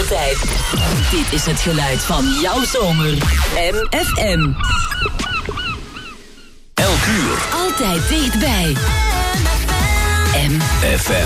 zomertijd. Dit is het geluid van jouw zomer. MFM. Elk uur. Altijd dichtbij. MFM.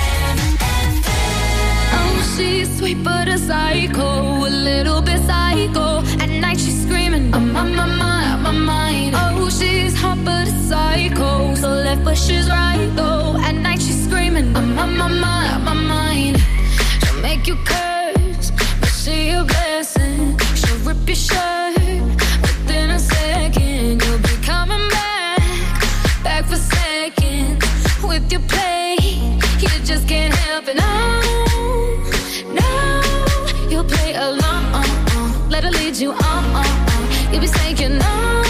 Oh, she's sweet but a psycho, a little bit psycho. At night she's screaming, I'm on my mind, my mind. Oh, she's hot but a psycho, so left but she's right though. At night she's screaming, I'm on my mind, my mind. She'll make you curse, but she a blessing. She'll rip your shirt within a second. You'll be coming back for seconds with your play. You just can't help it, no. You'll play along, let her lead you on. You'll be saying no,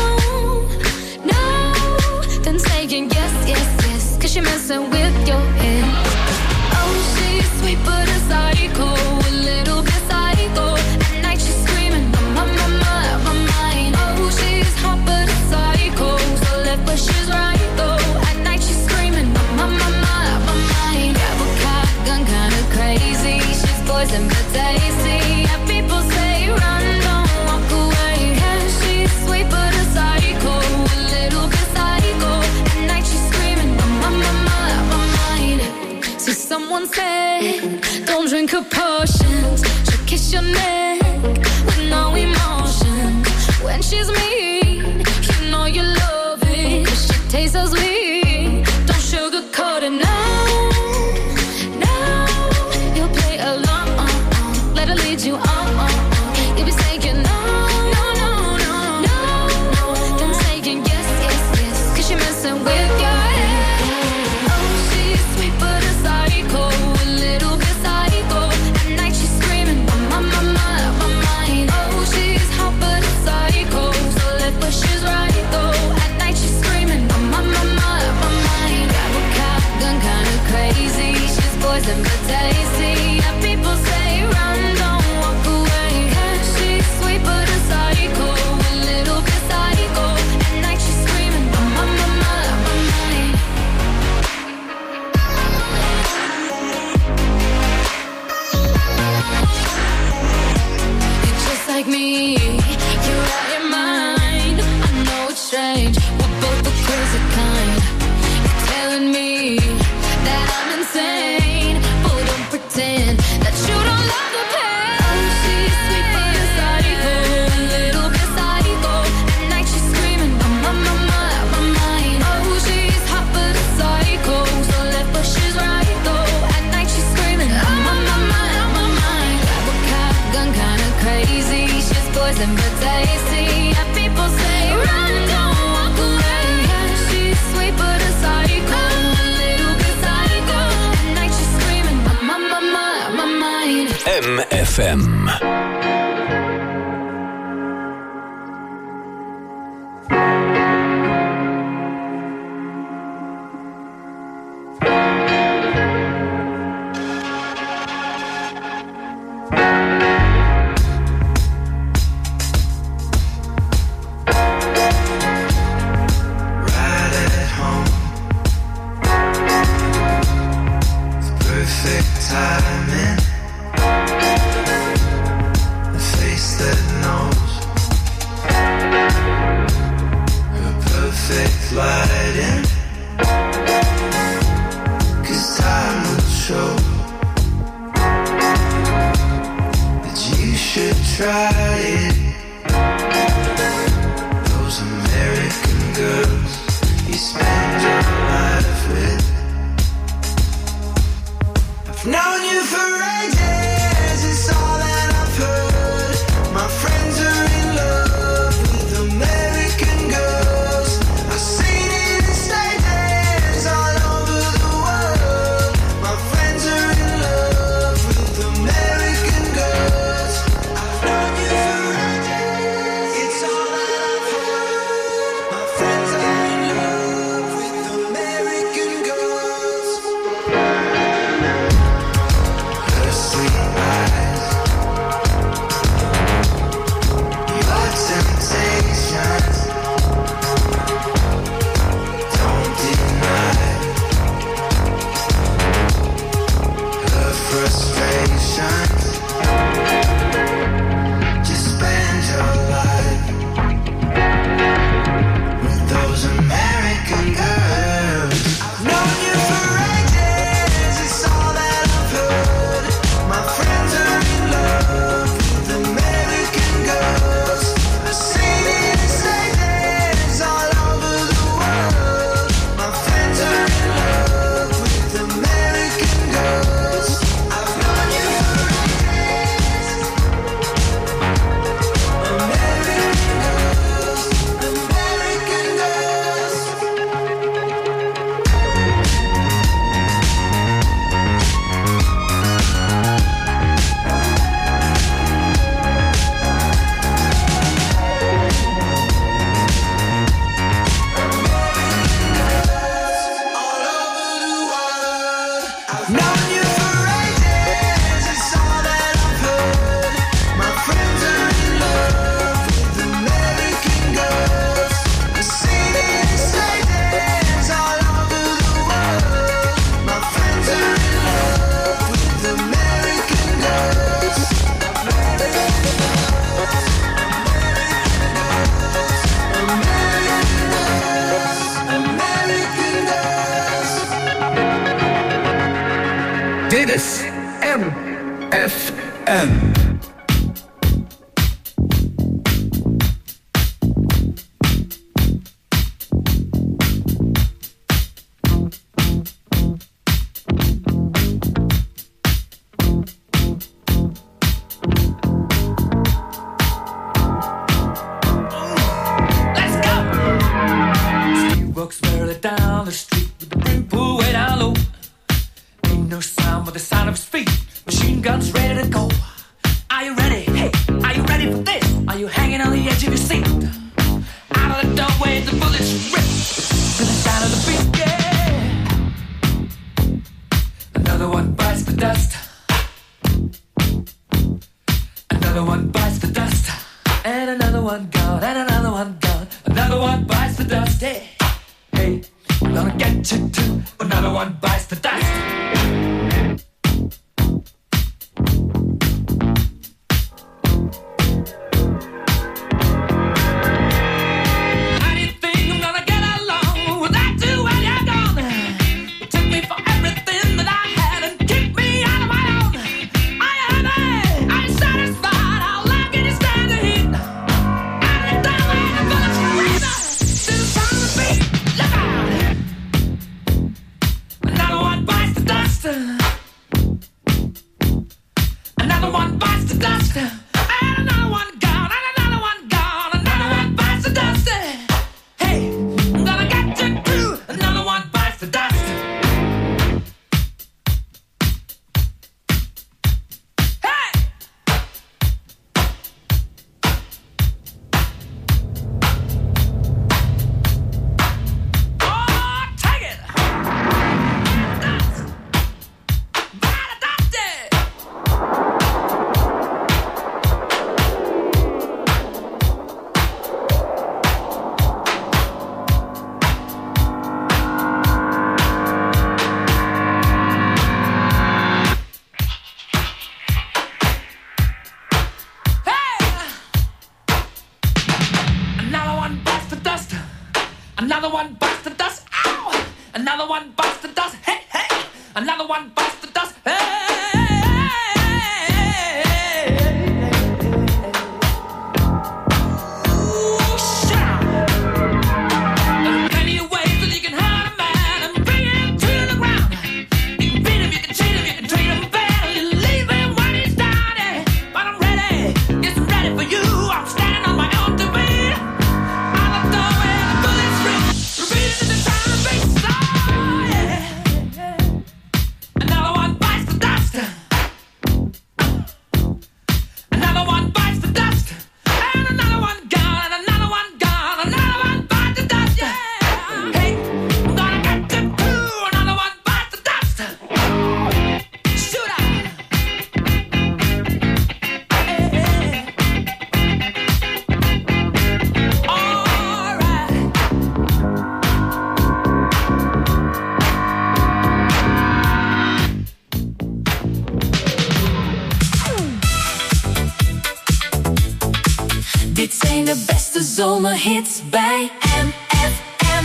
then saying yes, yes, yes, 'cause you're messing with your head. Oh, she's sweet but a psycho, a little bit psycho. At night she's screaming, I'm on my mind, my mind. Oh, she's hot but a psycho, so left but she's right though. At night she's screaming, I'm on my mind, my mind. Grab a cop, gun kinda crazy. She's poison but tasty. And people say run, don't walk away. Yeah, she's sweet but a psycho, a little bit psycho. At night she's screaming, I'm on my mind, my mind. See, someone said, don't drink her potions. She'll kiss your neck with no emotion. When she's mean, you know you love it, 'cause she tastes so sweet. Don't sugarcoat it, no. You'll play along, let her lead you on. You'll be saying no, then saying yes, yes, yes, 'cause you're messing with your head. Oh, she's sweet but a psycho, a little bit psycho. At night she's screaming, I'm on my mind, my mind. Oh, she's hot but a psycho, so left but she's right though. At night she's screaming, I'm on my mind, my mind. Grab a cop, gun kinda crazy. She's poison but tasty. And people say run, don't walk away. Yeah, she's sweet but a psycho, a little bit psycho. At night she's screaming, I'm on my mind, my mind. You're just like me, you're out your mind. I know it's strange, we're both the crazy kind. You're telling me that I'm insane, but don't pretend that you don't love the pain. Oh, she's sweet but a psycho, a little bit psycho. At night she's screaming, I'm on my mind, my mind. Oh, she's hot but a psycho, so left but she's right though. At night she's screaming, I'm on my mind, my mind. Grab a cop, gun kinda crazy. She's poison but tasty. And people say run, don't walk away. Yeah, she's sweet but a psycho, a little bit psycho. At night she's screaming, I'm on my mind, my mind. MFM. Right at home, perfect timing. A face that knows her perfect lighting. 'Cause time will show that you should try it. Those American girls you spend your life with. I've known you for ages, it's all that I've heard. My friends are in love with American girls. I've seen it in stages all over the world. My friends are in love with American girls. I've known you for ages, it's all that I've heard. My friends are in love with American girls. Known you for ages, it's all that I've heard. My friends are in love with American girls. I've seen it in stadiums all over the world. My friends are in love with American girls. American girls, American girls. Dit is MFM. Let's go! Steve walks barely down the street with the brim pulled way down low. Ain't no sound but the sound of his feet. Machine guns ready to go. Are you ready? Hey, are you ready for this? Are you hanging on the edge of your seat? Out of the doorway, the bullets rip to the sound of the beat. Yeah. Another one bites the dust. Another one bites the dust. And another one gone. And another one gone. Another one bites the dust. Hey, hey, I'm gonna get you too. Another one bites the dust. How do you think I'm gonna get along without you when you're gone? You took me for everything that I had and kicked me out of my own. Are you happy? Are you satisfied? How long can you stand the heat? Out of the doorway, the bullets rip to the sound of the beat. Look out! Another one bites the dust. Another one bites the dust. And another one gone. And another one gone. Another one bites the dust. Hey, I'm gonna get you too. Another one bites the dust. Hey! Oh, take it! Dust. By the dust. Hey! Another one bites the dust. Another one bites the dust. Ow! Another one bites the dust. Hey, hey! Another one bites the dust. Hey! Ooh, shout! There are plenty of ways that you can hurt a man and bring him to the ground. You can beat him, you can cheat him, you can treat him bad, you leave him when he's down. But I'm ready, yes, I'm ready for you. I'm standing on my own two feet. Out the doorway, the bullets rip, repeating to the sound of the beat. Oh, yeah. Another one bites the dust. Another one bites the dust. And another one gone. And another one gone. Another one bites the dust. Yeah. Hey, I'm gonna get you too. Another one bites the dust. Shoot out. All right. Dit zijn de beste zomerhits bij MFM.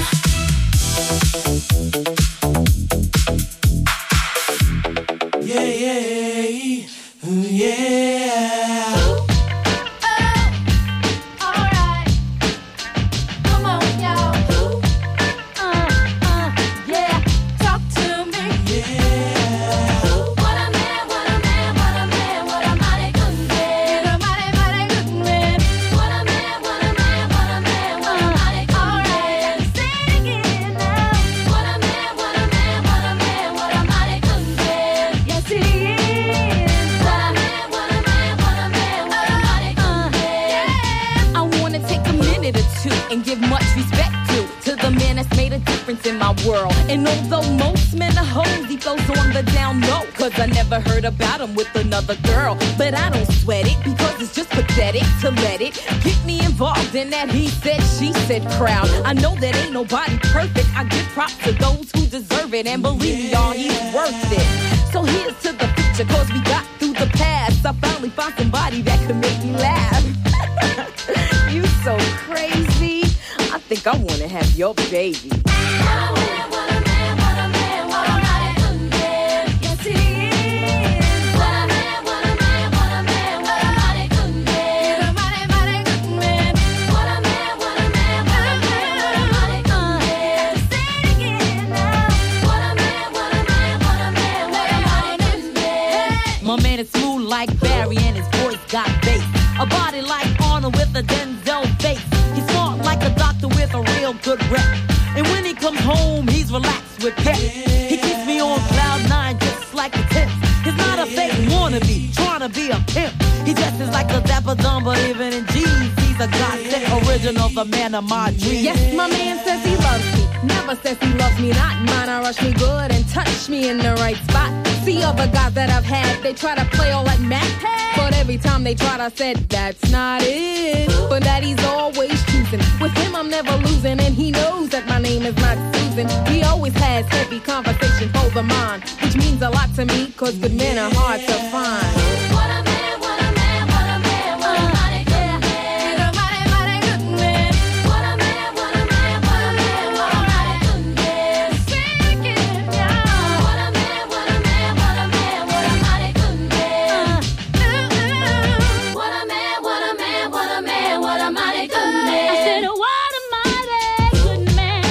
Yeah, yeah, yeah. Alright, come on, y'all. Yeah, talk to me. What a man, what a man, what a man, what a mighty good man. What a mighty, mighty good man. What a man, what a man, what a man, what a mighty good man. my world. And although most men are hoes, he flows on the down low. Cause I never heard about him with another girl. But I don't sweat it, because it's just pathetic to let it get me involved in that he said, she said crowd. I know that ain't nobody perfect. I give props to those who deserve it. And believe me, y'all, he's worth it. So here's to the future, cause we got through the past. I finally found somebody that could make me laugh. You so crazy. I think I wanna have your baby. What a man, what a man, what a man, what a mighty good man. Yes, he is. What a man, what a man, what a man, what a mighty good man. He's a mighty, mighty good man. What a man, what a man, what a man, what a mighty good man. Say it again now. What a man, what a man, what a man, what a mighty good man. My man is smooth like Barry and his voice got bass. A body like Arnold with a Denzel face. He's smart like a doctor with a real good rep. And when he comes home, he's relaxed with pep. He keeps me on cloud nine just like a tip. He's not a fake wannabe, trying to be a pimp. He dresses like a dapper dumb, but even in jeans, he's a godsend original, the man of my dreams. Yes, my man says he loves me. Never says he loves me not. Mine, I rush me good and touch me in the right spot. See other guys that I've had, they try to play all like Mac. But every time they tried, I said, that's not it. But that he's always choosing. With him, I'm never losing. And he knows that my name is not Susan. He always has heavy conversation over mine, which means a lot to me, cause good men are hard to find. What a man, what a man, what a man, what a mighty good man. He's a mighty, mighty good man. What a man, what a man, what a man, what a mighty good man. Sing it now. What a man, what a man, what a man, what a mighty good man. What a man, what a man, what a man, what a mighty good man. I said, what a mighty good man.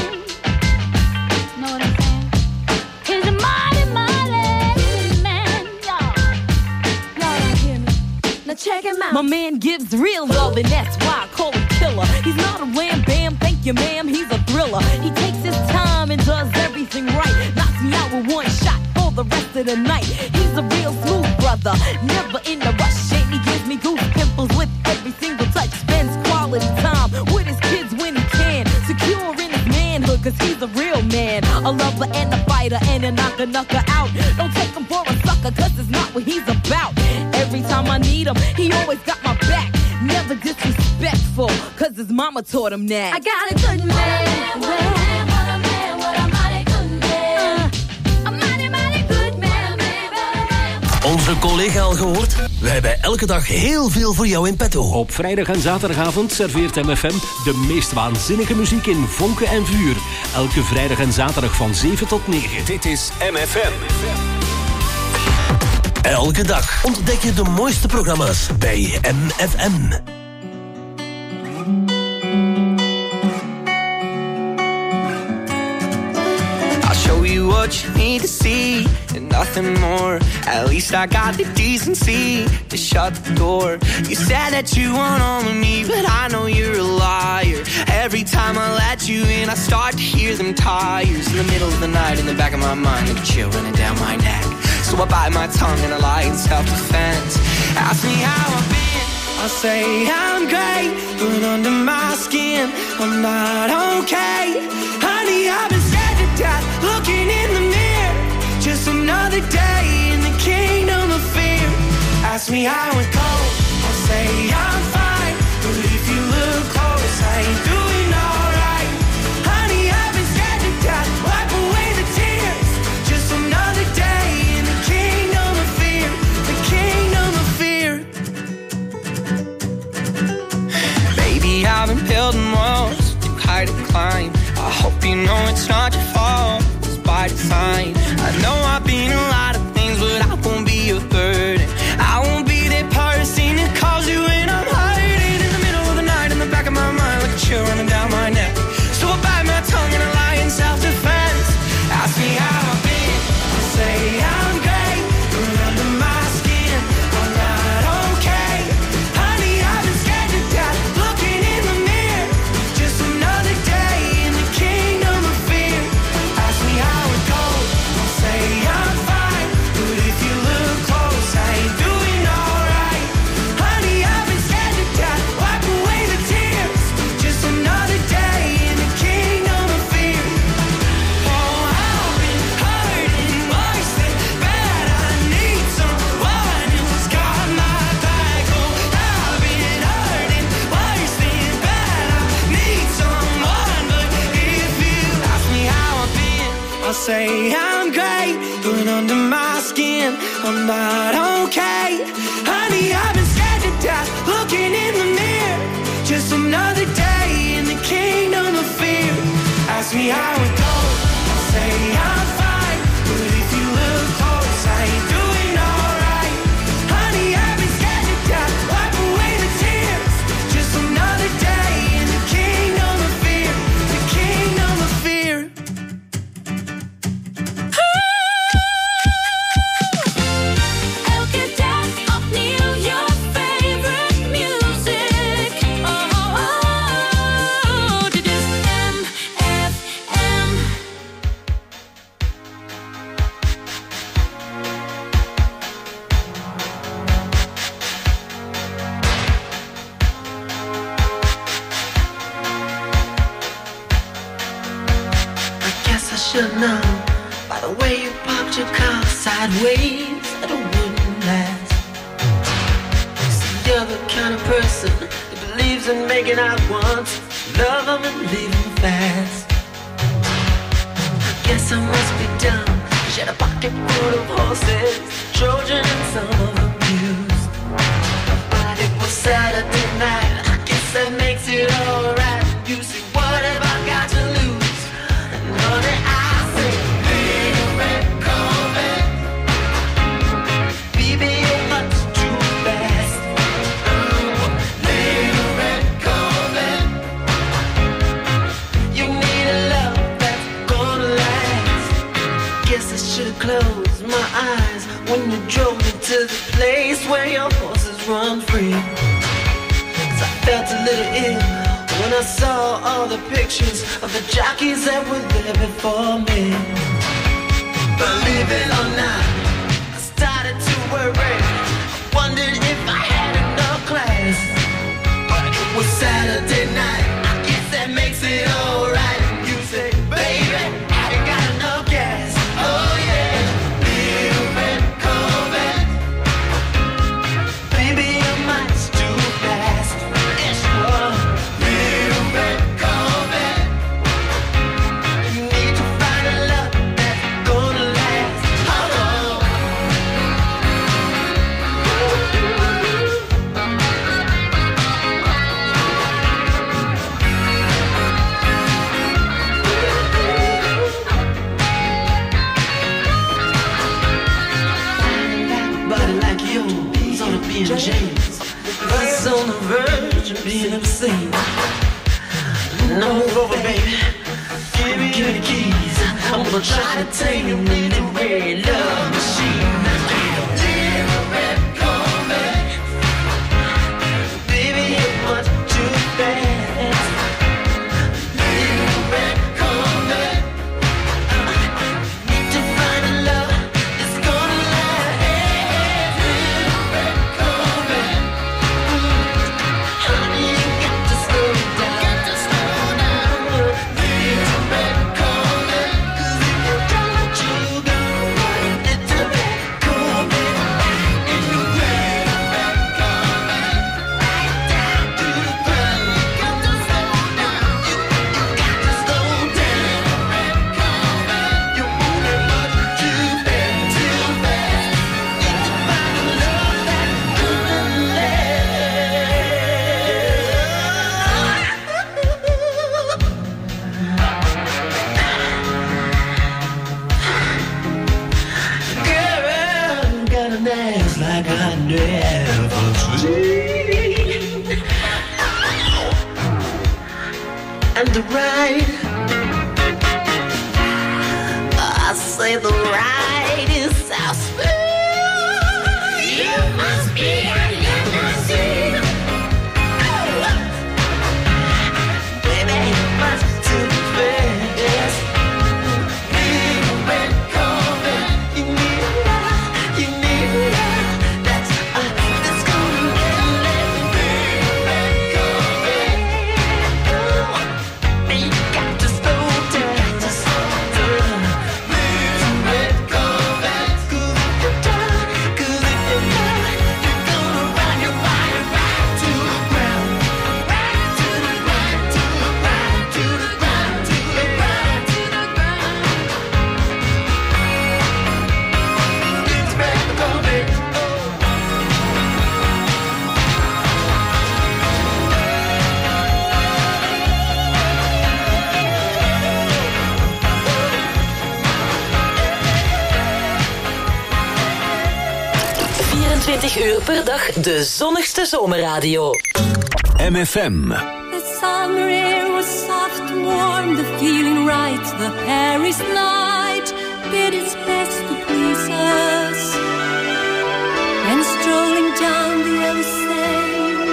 Know what I'm saying? He's a mighty, mighty good man, y'all. Y'all don't hear me. Now check him out. My man gives real love, and that's why I call him killer. He's not a wham bam, thank you ma'am, he's a thriller. He takes his time and does everything right. Knocks me out with one shot for the rest of the night. He's a real smooth brother, never in a rush. And he gives me goose pimples with every single touch. Spends quality time with his kids when he can. Secure in his manhood, cause he's a real man. A lover and a fighter and a knocker out. Don't take him for a sucker, cause it's not what he's about. Every time I need him, he always got my back. Never disrespectful, cause his mama taught him that. I got a good man. What a man, what a man, what a mighty good man. A mighty, mighty good man, baby. Onze collega al gehoord? We hebben elke dag heel veel voor jou in petto. Op vrijdag en zaterdagavond serveert MFM de meest waanzinnige muziek in vonken en vuur. Elke vrijdag en zaterdag van 7 tot 9. Dit is MFM. Elke dag ontdek je de mooiste programma's bij MFM. I'll show you what you need to see and nothing more. At least I got the decency to shut the door. You said that you want all of me, but I know you're a liar. Every time I let you in, I start to hear them tires. In the middle of the night, in the back of my mind, like a chill running down my neck. So I bite my tongue and I lie in self-defense. Ask me how I've been, I'll say I'm great, but under my skin, I'm not okay. Honey, I've been scared to death, looking in the mirror. Just another day in the kingdom of fear. Ask me how it goes, I'll say I'm fine, but if you look close, I ain't doing alright. Honey, I've been scared to death, wipe away the tears. Just another day in the kingdom of fear, the kingdom of fear. Baby, I've been building walls too high to climb. I hope you know it's not your fault, it's by design. I know I've been a lot of things, but I won't be a burden. I won't be that person that calls you when I'm hiding in the middle of the night, in the back of my mind, like a chill running down my neck. So I bite my tongue and I lie in self-defense. Ask me how I've been, I'll say I'm great, but under my skin, I'm not okay. Honey, I've been scared to death, looking in the mirror. Just another day in the kingdom of fear. Ask me how it goes, I'll say I'm great, but under my skin, I'm not okay. Honey, I've been scared to death, looking in the mirror. Just another day in the kingdom of fear. Ask me how it goes, I'll say I'm fine, but if you look close, I ain't doing alright. Honey, I've been scared to death, wipe away the tears. Just another day in the kingdom of fear, the kingdom of fear. Elke dag opnieuw your favorite music. Oh, dit is MFM. I guess I should know by the way you parked your car sideways that it wouldn't last. See, you're the kind of person that believes in making out once, love them and leave them fast. I guess I must be dumb. She had a pocket full of horses, Trojan and some of them used. But it was Saturday night, I guess that makes it alright. You see, what have I got to lose? And honey, I say, little red Corvette, baby, you're much too fast. Little red Corvette, you need a love that's gonna last. Guess I should've closed my eyes when you drove me to the place where your horses run free. 'Cause I felt a little ill when I saw all the pictures of the jockeys that were there before me. Believe it or not, I started to worry. I wondered if I had enough class. But it was Saturday night, I guess that makes it alright. And you say, baby, I ain't got enough gas. Oh yeah, little red Corvette, baby, you're much too fast. Yes, you are. Little red Corvette, you need to find a love that's gonna last. Oh, body like yours ought to be in chains. It's on the verge of being obscene. No, move over, baby. Give me the keys. I'm gonna try to tame your little red love machine. Little red Corvette, baby, you're much too fast. Little red Corvette, need to find a love that's gonna last. Little red Corvette, honey, you got to slow down. Little red Corvette, 'cause if you don't, you go right. Little red Corvette, in the red Corvette, right down to the ground. You got to slow down. You got to slow down. Red Corvette, you're moving much too fast, too fast. Need to find a love that's gonna Girl, got an ass like I never seen. And the ride, I say the ride is so smooth. You must be a limousine. Baby, you must too fast. Little red Corvette, you need a love, you need a love that's gonna last. Little red Corvette, oh, you got to slow down, Little red Corvette, 'cause if you're done, you're gonna run your body right. 24 uur per dag de zonnigste zomerradio. MFM. The summer air was soft and warm, the feeling right, the Paris night did its best to please us. And strolling down the yellow Seine,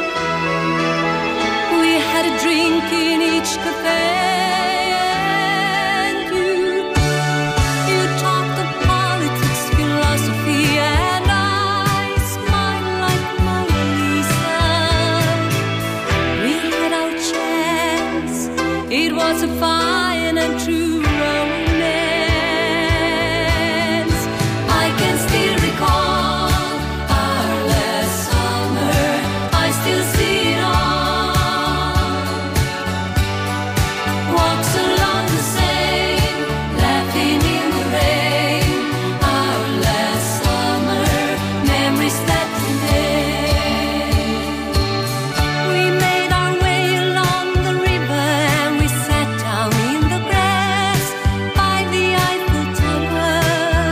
we had a drink in each cafe. And you talked of politics, philosophy, and I smiled like Mona Lisa. We had our chance, it was a fine and true romance. I can still recall our last summer, I still see it all. Walks along the Seine, laughing in the rain. Our last summer, memories that remain. We made our way along the river and we sat down in the grass by the Eiffel Tower.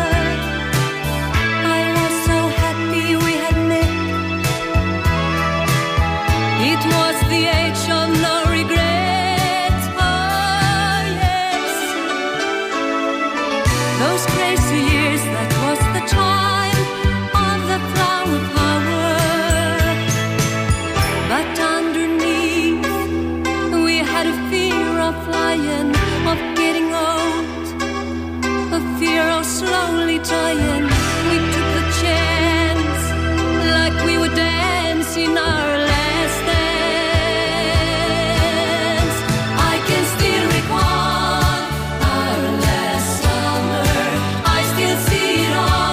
I was so happy we had met. It was the age of no regrets. Oh yes, those crazy years, that was the time of the flower power. But underneath, we had a fear of flying, of getting old, a fear of slowly dying. We took the chance, like we were dancing our last dance. I can still recall our last summer, I still see it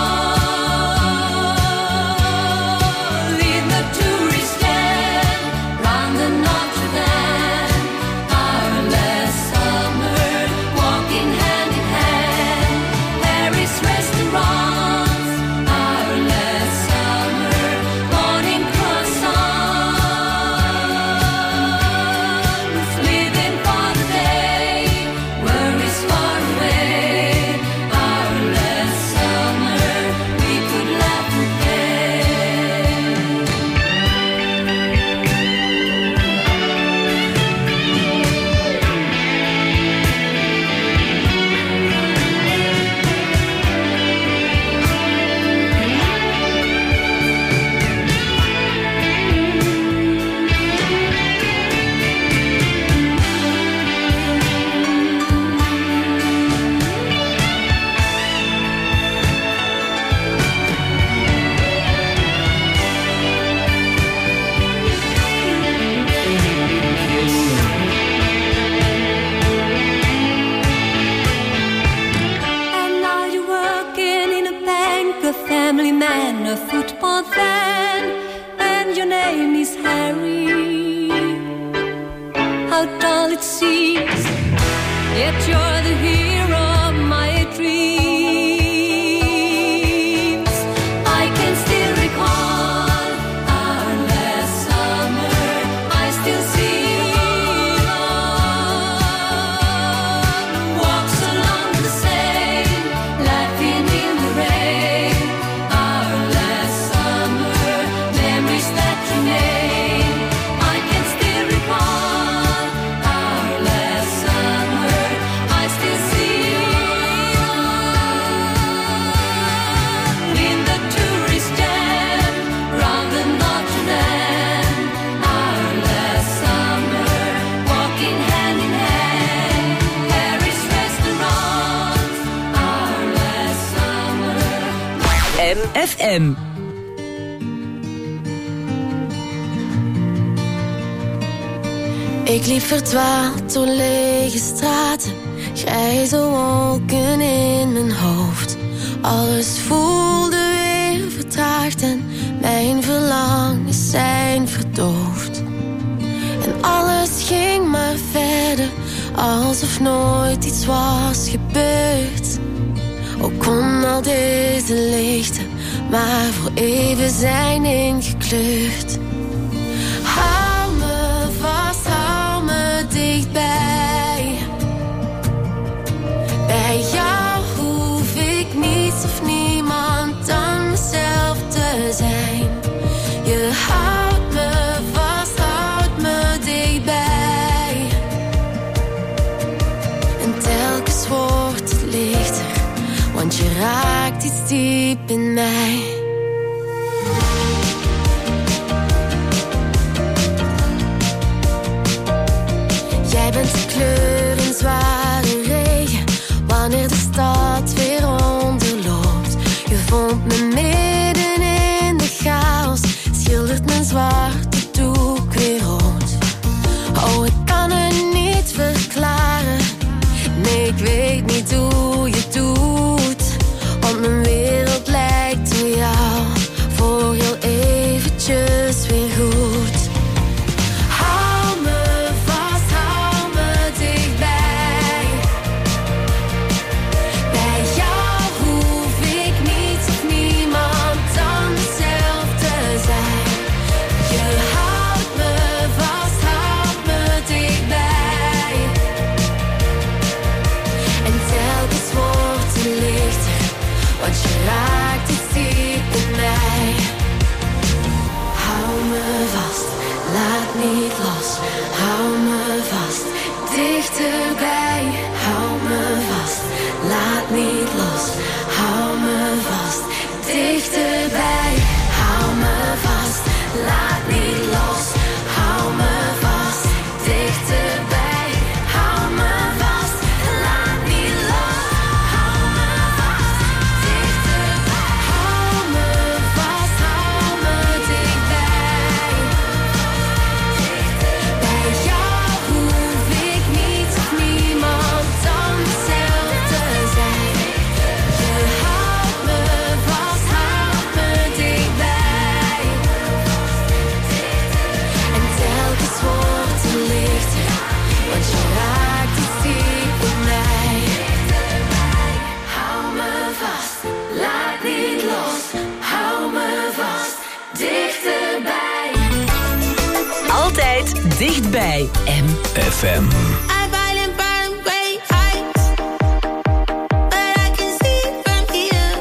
all. In the tourist stand, round the Notre Dame. Our last summer, walking hand in hand. Paris restaurants. Our last summer, morning croissants. Living for the day, worries far away. Our last summer, we could laugh and play. And now you're working in a bank, a family man, a football fan, and your name is Harry. How dull it seems, yet you're the hero of my dreams. I can still recall our last summer, I still see it all. Walks along the Seine, laughing in the rain. Our last summer, memories that remain. I can still recall our last summer, I still see it all. In the tourist jam, round the Notre Dame. Our last summer, walking hand in hand. Paris restaurants. Our last summer. MFM. Ik liep verdwaald door lege straten, grijze wolken in mijn hoofd. Alles voelde weer vertraagd en mijn verlangens zijn verdoofd. En alles ging maar verder, alsof nooit iets was gebeurd. Ook kon al deze lichten maar voor even zijn ingekleurd. Hou me vast, hou me dichtbij. Bij jou hoef ik niets of niemand dan mezelf te zijn. want je raakt iets diep in mij. Jij bent de kleur in zware regen, wanneer de stad weer onderloopt. Je vond me midden in de chaos, schildert mijn zwarte doek weer rood. Oh, ik kan het niet verklaren, nee, ik weet niet hoe je het doet. Want mijn wereld lijkt op jou, voor heel eventjes weer goed. Hou me vast, hou me dichtbij. Bij jou hoef ik niets of niemand anders zelf te zijn. Je houdt me vast, houdt me dichtbij. En telkens wordt het lichter, want je raakt iets diep in mij. Hou me vast, laat niet los. Hou me vast, dichterbij. Hou me vast, laat niet los. Hou me vast, dichterbij. Hou me vast, laat niet los. Hou me vast, dichterbij. Hou me vast, laat niet los. Hou me vast, dichterbij. Hou me vast, hou me dichtbij. Bij jou hoef ik niets of niemand anders zelf te zijn. Je houdt me vast, houdt me dichtbij. En telkens wordt het lichter, want je raakt iets diep in mij. Hou me vast, laat niet los. Hou me vast, dichterbij. Altijd dichtbij. FM. I violent burn great heights, but I can see from here.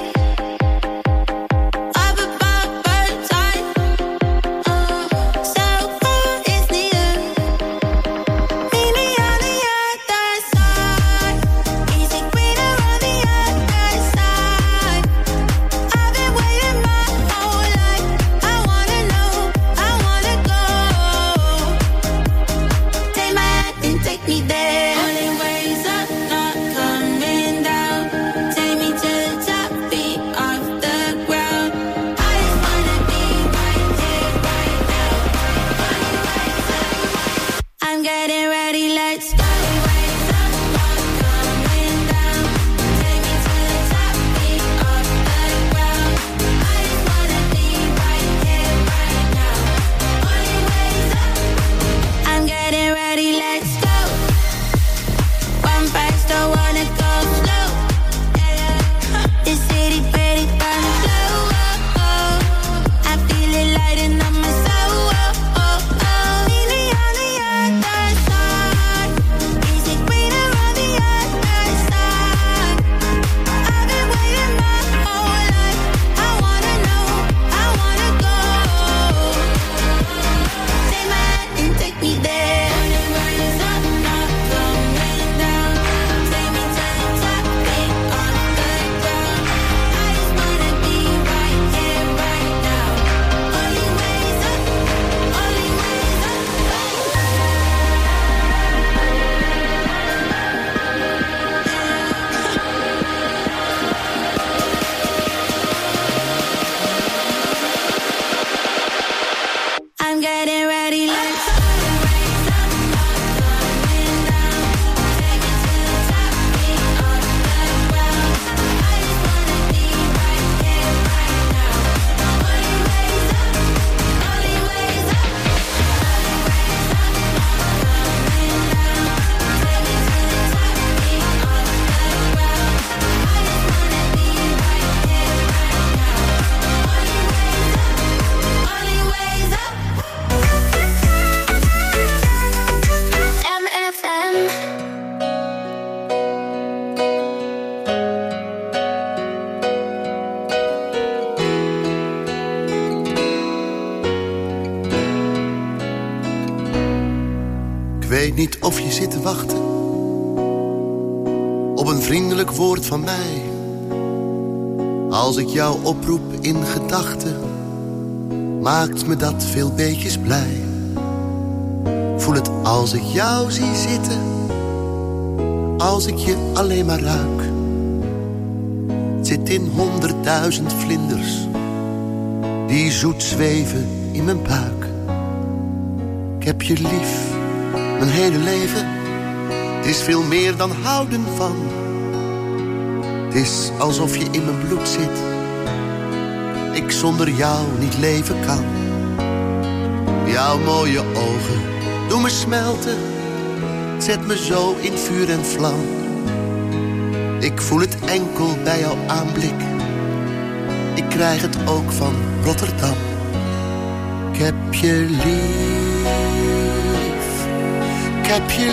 Up above bird's eye, so far is near. Meet me on the other side. Is it greener on the other side? I've been waiting my whole life. I wanna know, I wanna go. Take my hand and take me there. Only ways up, not coming down. Take me to the top, feet off the ground. I just wanna be right here, right now. Only ways up. I'm getting ready, let's go. Only ways up, not coming down. Take me to the top, feet off the ground. I just wanna be right here, right now. Only ways up. I'm getting ready, let's go. One fast, I wanna go slow. This city pretty burn slow. I feel it lighting up my soul. Meet me on the other side. Is it greener on the other side? I've been waiting my whole life. I wanna know, I wanna go. Take my hand and take me there. Only ways up, not coming down. Take me to the top, feet off the ground. I just wanna be right here, right now. Only ways up, only ways up. I'm getting ready, let's go. Take me to the top, feet off the ground. I just wanna be right here, right now. Only ways up, only ways up. Only ways up, coming down. Take me to the top, feet off the ground. I just wanna be right here, right now. Only ways up, only ways up. MFM. Ik weet niet of je zit te wachten op een vriendelijk woord van mij. Als ik jou oproep in gedachten, maakt me dat veel beetjes blij. Voel het als ik jou zie zitten, als ik je alleen maar ruik. Het zit in 100.000 vlinders die zoet zweven in mijn buik. Ik heb je lief, mijn hele leven. Het is veel meer dan houden van. Het is alsof je in mijn bloed zit. Ik zonder jou niet leven kan. Jouw mooie ogen doen me smelten. Zet me zo in vuur en vlam. Ik voel het enkel bij jouw aanblik. Ik krijg het ook van Rotterdam. Ik heb je lief. Ik heb je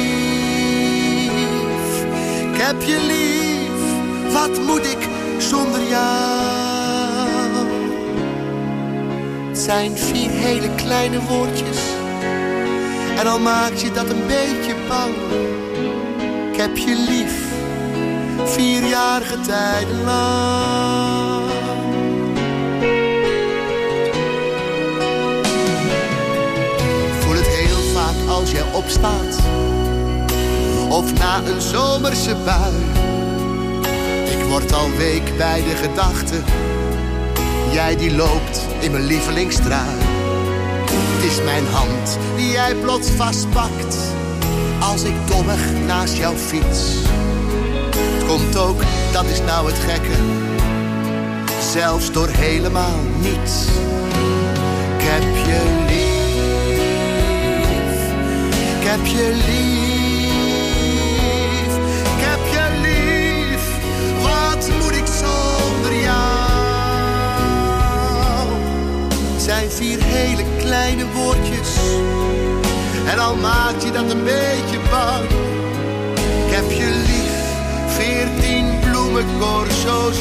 lief. Ik heb je lief. Wat moet ik zonder jou? Het zijn 4 hele kleine woordjes. En al maakt je dat een beetje bang. Ik heb je lief. 4-jarige tijden lang. Ik voel het heel vaak als jij opstaat. Of na een zomerse bui. Ik word al week bij de gedachte. Jij die loopt in mijn lievelingstrui. Het is mijn hand die jij plots vastpakt. Als ik dommig naast jou fiets. Het komt ook, dat is nou het gekke. Zelfs door helemaal niets. Ik heb je lief. Ik heb je lief. Ik heb je lief. Wat moet ik zonder jou? Het zijn 4 hele kleine woordjes. En al maakt je dat een beetje bang. Ik heb je lief. 14 bloemencorso's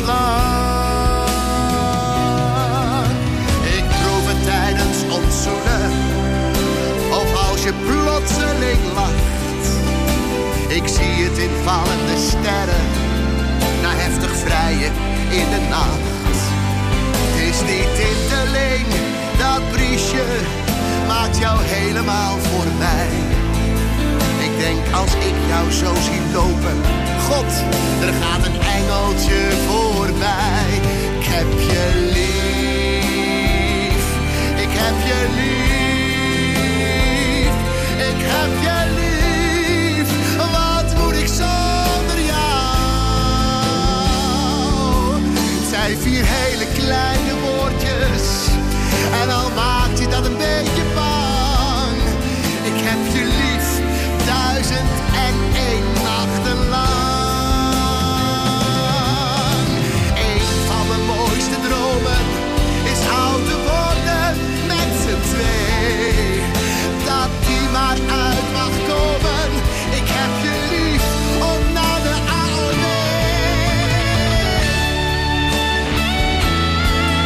lang. Ik proef het tijdens ons zoenen. Of als je plotseling lacht. Ik zie het in vallende sterren. Na heftig vrijen in de nacht. Het is die tinteling, dat briesje maakt jou helemaal voor mij. Ik denk als ik jou zo zie lopen. God, er gaat een engeltje voorbij. Ik heb je lief. Ik heb je lief. Ik heb je lief. Wat moet ik zonder jou? Het zijn 4 hele kleine woordjes. En al maakt je dat een beetje bang. Ik heb je lief. 1001 nachten lang. Een van mijn mooiste dromen is oud te worden met z'n 2. Dat die maar uit mag komen. Ik heb je lief om naar de AOD.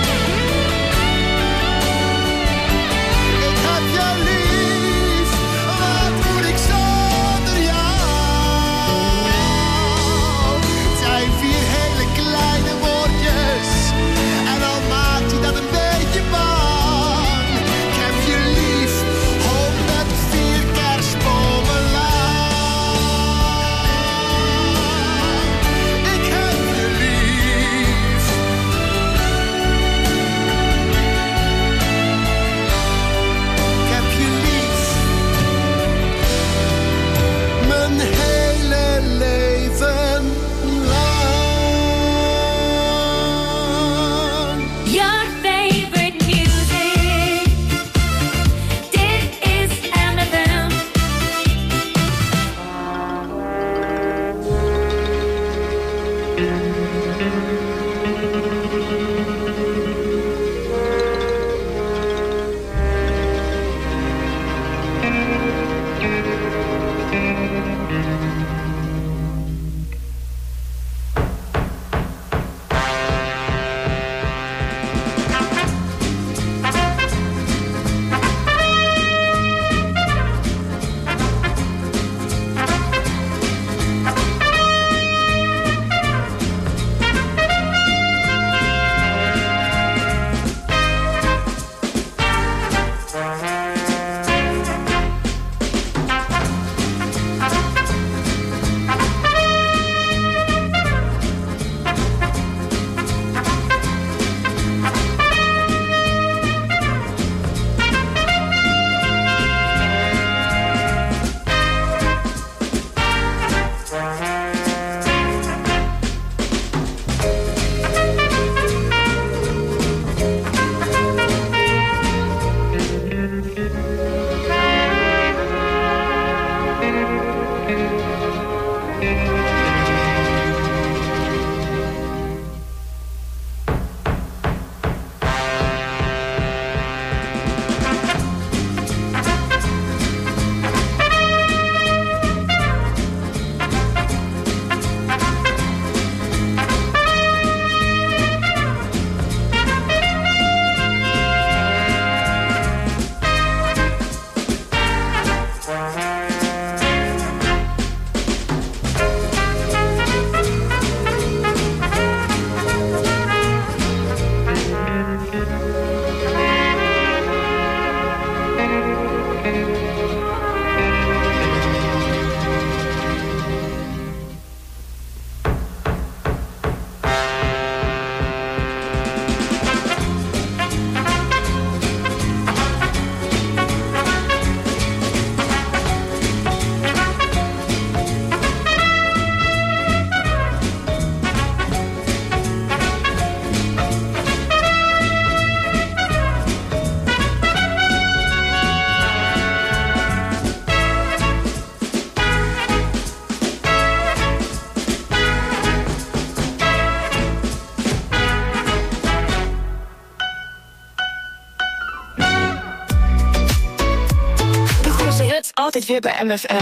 altijd weer bij MFM.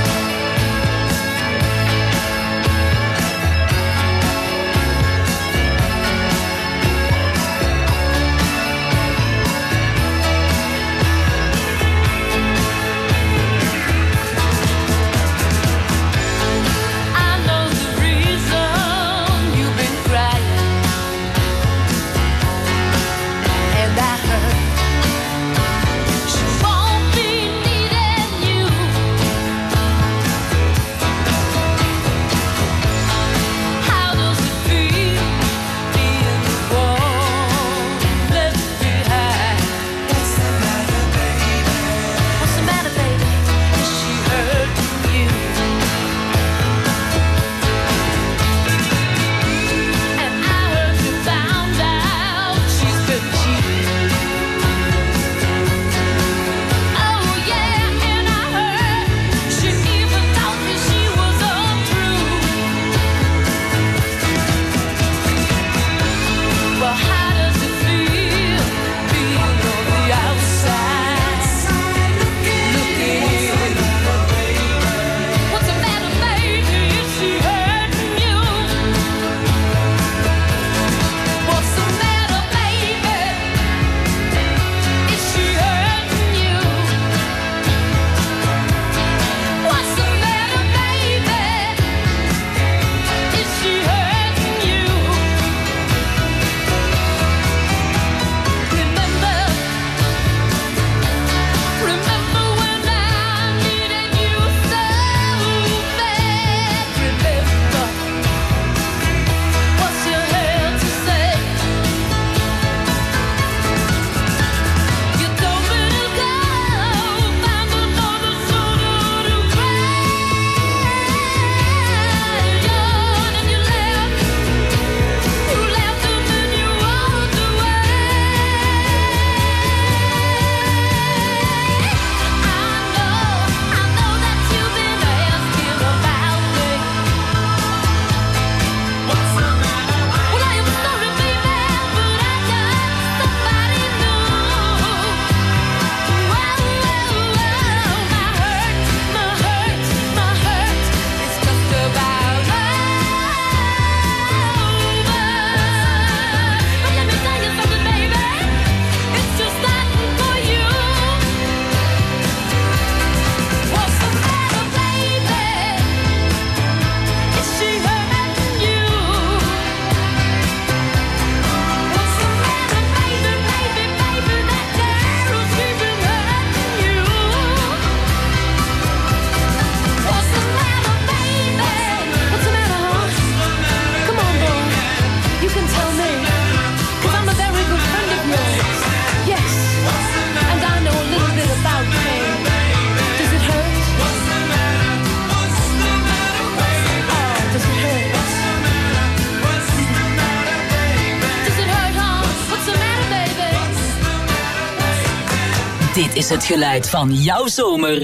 Dit is het geluid van jouw zomer.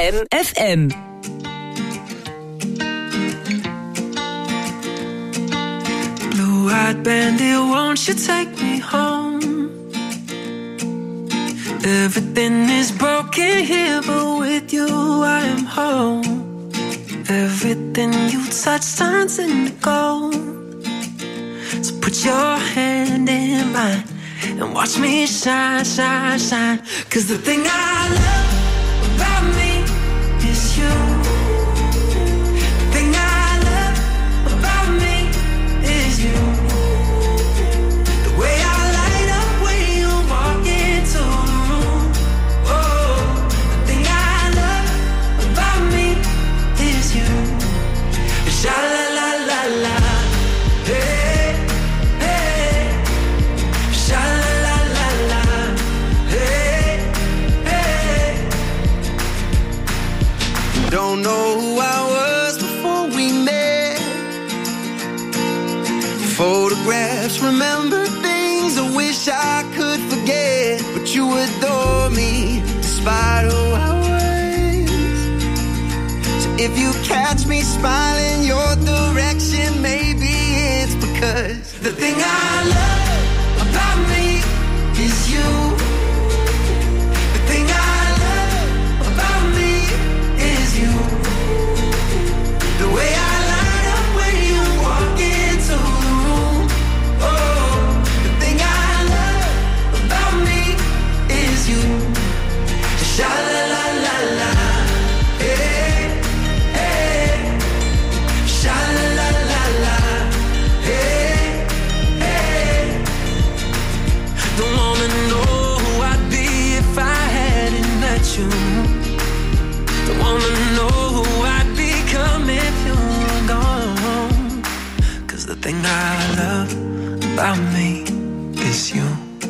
MFM. Blue-eyed bandit, won't you take me home? Everything is broken here, but with you I am home. Everything you touch turns into gold. So put your hand in mine and watch me shine, shine, shine. 'Cause the thing I love about me is you. The thing I love about me is you. The way I light up when you walk into the room. Oh, the thing I love about me is you. Sha la la la la. Hey, hey. Sha la la la la. Hey, hey. Don't know who I was before we met. Photographs, remember things I wish I could forget. But you adore me despite who I was. So if you catch me smiling your direction, maybe it's because the thing I love about me is you. The thing I love about me about me is you.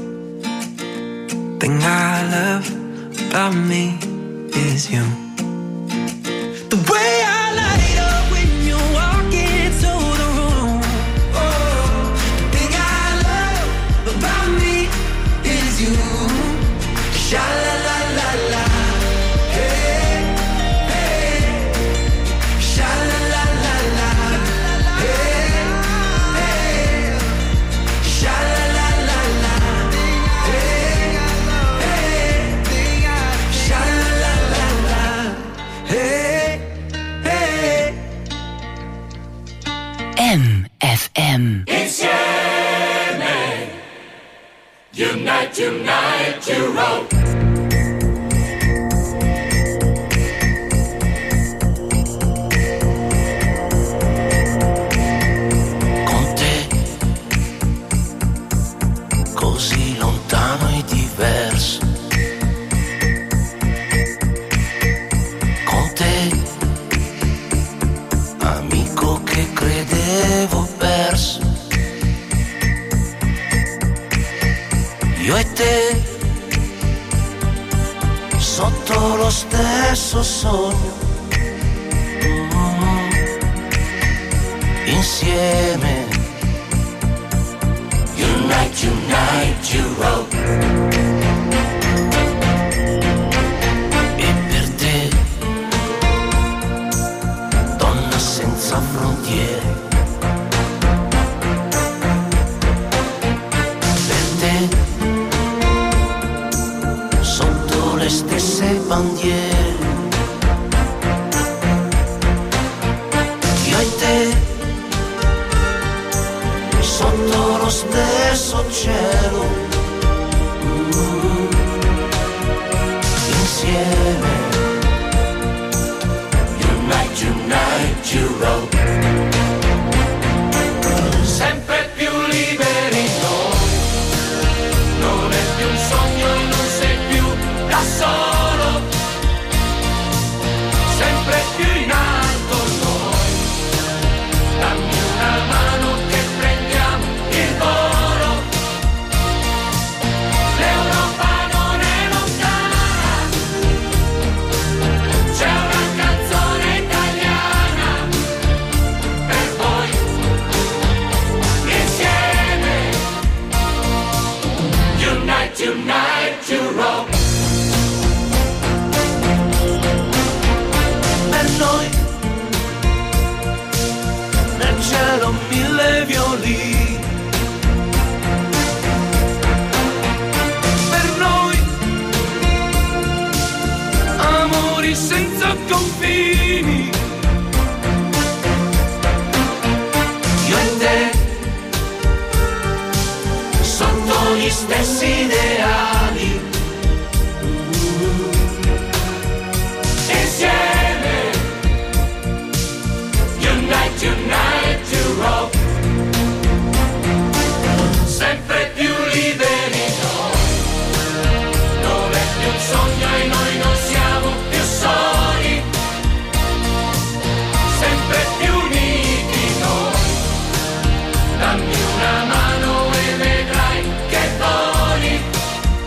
Thing I love about me is you. The way I light up when you walk into the room. Oh, the thing I love about me is you. Sha la la la la. Hey, hey. Sha la la la la. Hey, hey. Sha la la la la. Hey, hey. Sha la la la la. Hey, hey. MFM. Insieme, unite, unite, Europe. Con te, così lontano e diverso. Con te, amico che credevo perso. Io e te, sotto lo stesso sogno. Insieme, Unite, unite, Europe. e per te, donna senza frontiere. Per te, sotto le stesse bandiere. Io e te, sotto lo stesso cielo. Insieme, Unite, unite, Europe. Sempre più liberi noi. Non è più un sogno e non sei più da solo. Sempre più in alto noi. Dammi una mano che prendiamo il volo. L'Europa non è lontana. C'è una canzone italiana per voi. Insieme, unite, unite, Europe. per noi, nel cielo mille violini. Per noi, amori senza confini. Io e te, sotto gli stessi ideali. Insieme, unite, unite, Europe. Sempre più liberi noi. Non è più un sogno e noi non siamo più soli. Sempre più uniti noi. Dammi una mano e vedrai che voli.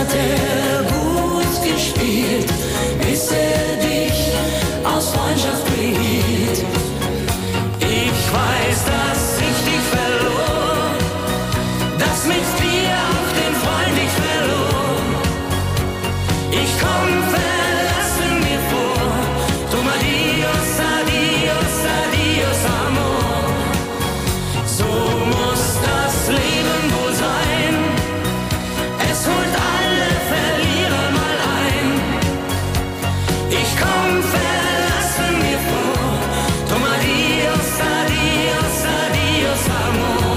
hat er gut gespielt, bis er dich aus Freundschaft blieb. Ich weiß, dass ich dich verlor, dass mit dir auch den Freund ich verlor. Ich komm verlassen mir vor, drum adios, adios, adios, amor. So muss das Leben wohl sein, es holt alle Verlierer mal ein. Ich komm verlassen mir vor, drum adios, adios, adios, amor.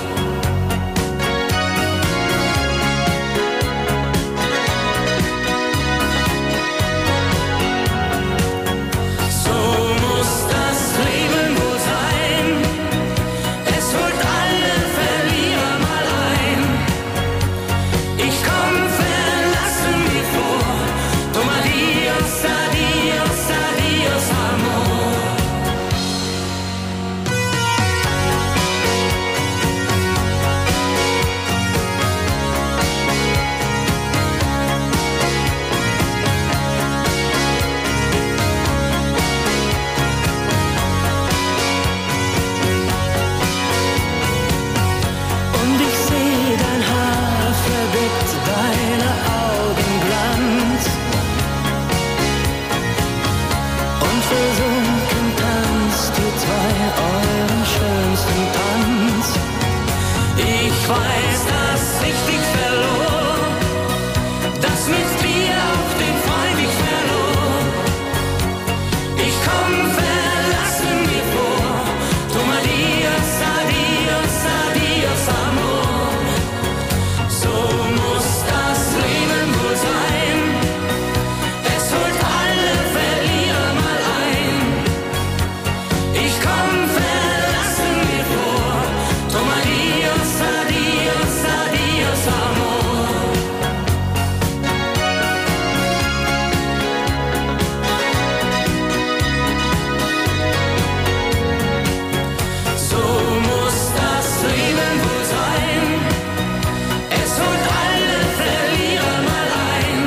So muss das Leben wohl sein, es holt alle Verlierer mal ein. Ich komm verlassen mir vor, drum adios, adios, adios, amor. Und ich seh dein Haar verdeckt, deine Augen Glanz. Und versunken tanzt ihr zwei euren schönsten Tanz. Ich weiß, dass ich dich verlor, dass mit dir auch den Freund ich verlor. Ich komm verlassen mir vor, drum adios, adios, adios, amor. So muss das Leben wohl sein, es holt alle Verlierer mal ein. Ich komm verlassen mir vor, drum adios, adios, adios, amor. So muss das Leben wohl sein, es holt alle Verlierer mal ein.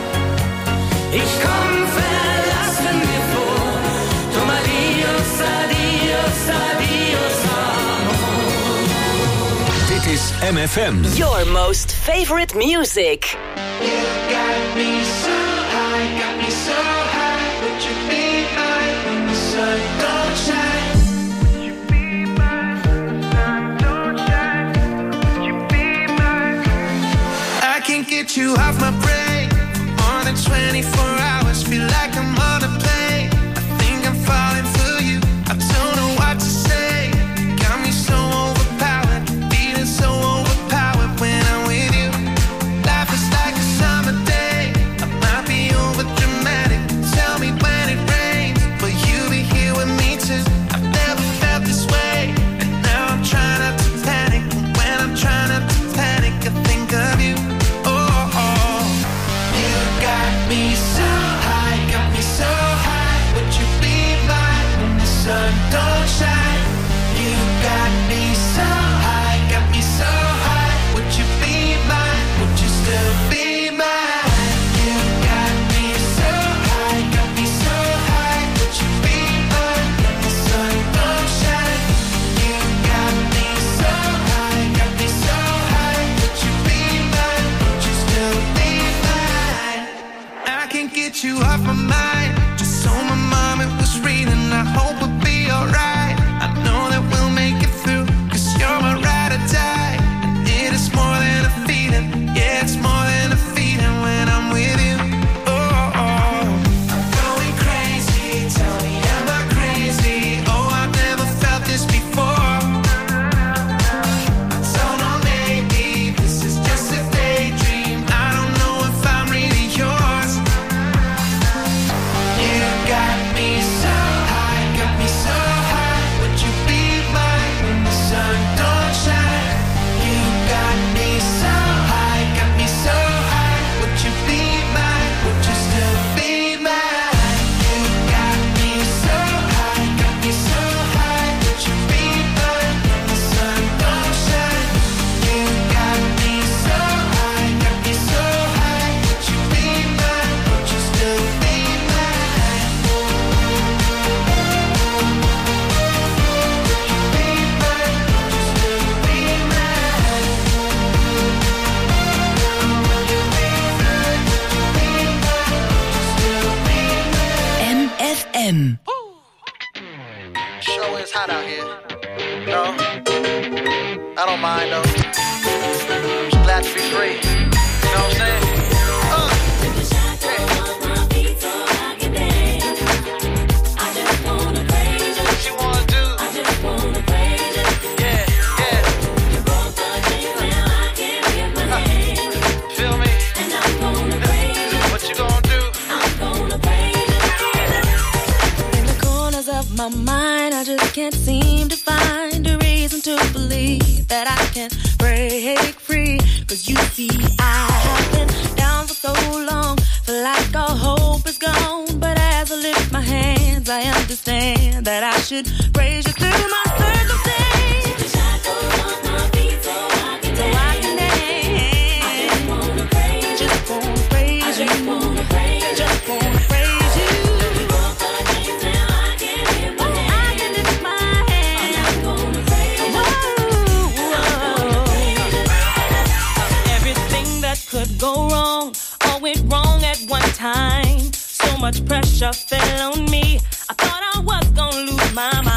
Ich komm verlassen mir vor, drum adios, adios, adios, amor. Dit is MFM. Your most favorite music. You got me so high, got me so high. Would you be mine when the sun don't shine? Would you be mine when the sun don't shine? Would you be mine? I can't get you off my brain for more than 24 hours. Feel like I'm on a plane. I think I'm falling for you. I don't know what to say. Got me so overpowered, feeling so overpowered when I'm with you. Life is like a summer day. I might be over dramatic. Tell me when it rains, will you be here with me too? I've never felt this way, and now I'm trying not to panic. And when I'm trying not to panic, I think of you. Oh, oh. You got me so high, got me so high. Would you be mine when the sun don't shine? You got me so high, got me so high. Would you be mine? Would you still be mine? You got me so high, got me so high. Would you be mine when the sun don't shine? You got me so high, got me so high. Would you be mine? Would you still be mine? I can't get you off my mind. Just so my mom it was reading. I hope we'll be alright. I know that we'll make it through, 'cause you're my ride or die. And it is more than a feeling. Yeah, it's more than a feeling when I'm with you. Oh, oh. I'm going crazy. Tell me, am I crazy? Oh, I've never felt this before. I don't know, maybe this is just a daydream. I don't know if I'm really yours. You got me so high, got me it's hot out here. No, I don't mind though. I'm just glad to be free. You know what I'm saying? My mind, I just can't seem to find a reason to believe that I can break free. Cause you see, I have been down for so long, feel like all hope is gone. But as I lift my hands, I understand that I should praise you through my circumstance. Go wrong, all went wrong at one time. So much pressure fell on me. I thought I was gonna lose my mind.